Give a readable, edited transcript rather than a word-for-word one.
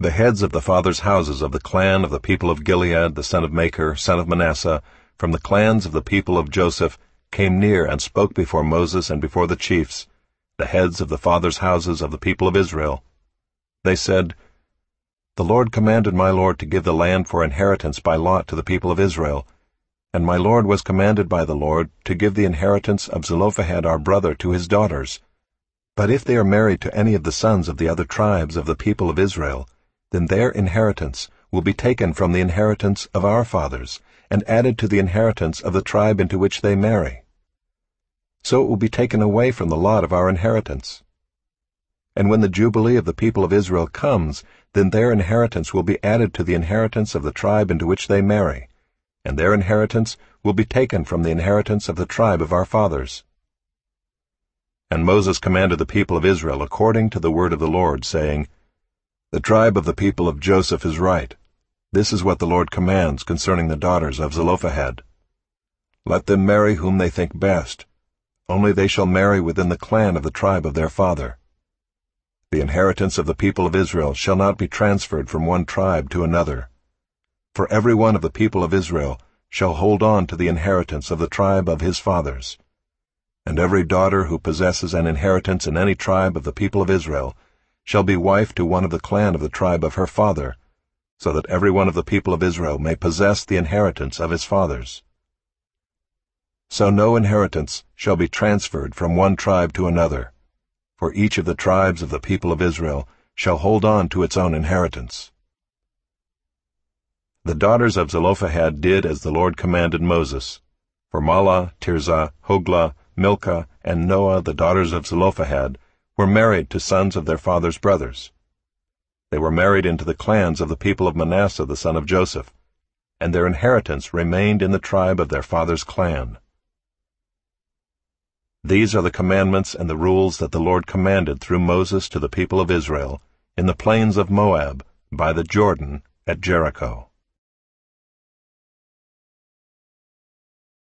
The heads of the fathers' houses of the clan of the people of Gilead, the son of Machir, son of Manasseh, from the clans of the people of Joseph, came near and spoke before Moses and before the chiefs, the heads of the fathers' houses of the people of Israel. They said, The Lord commanded my lord to give the land for inheritance by lot to the people of Israel, and my lord was commanded by the Lord to give the inheritance of Zelophehad our brother to his daughters. But if they are married to any of the sons of the other tribes of the people of Israel, then their inheritance will be taken from the inheritance of our fathers, and added to the inheritance of the tribe into which they marry. So it will be taken away from the lot of our inheritance. And when the Jubilee of the people of Israel comes, then their inheritance will be added to the inheritance of the tribe into which they marry, and their inheritance will be taken from the inheritance of the tribe of our fathers. And Moses commanded the people of Israel according to the word of the Lord, saying, The tribe of the people of Joseph is right. This is what the Lord commands concerning the daughters of Zelophehad. Let them marry whom they think best, only they shall marry within the clan of the tribe of their father. The inheritance of the people of Israel shall not be transferred from one tribe to another. For every one of the people of Israel shall hold on to the inheritance of the tribe of his fathers. And every daughter who possesses an inheritance in any tribe of the people of Israel shall be wife to one of the clan of the tribe of her father, so that every one of the people of Israel may possess the inheritance of his fathers. So no inheritance shall be transferred from one tribe to another, for each of the tribes of the people of Israel shall hold on to its own inheritance. The daughters of Zelophehad did as the Lord commanded Moses, for Mahlah, Tirzah, Hoglah, Milcah, and Noah, the daughters of Zelophehad, were married to sons of their father's brothers. They were married into the clans of the people of Manasseh the son of Joseph, and their inheritance remained in the tribe of their father's clan. These are the commandments and the rules that the Lord commanded through Moses to the people of Israel in the plains of Moab, by the Jordan, at Jericho.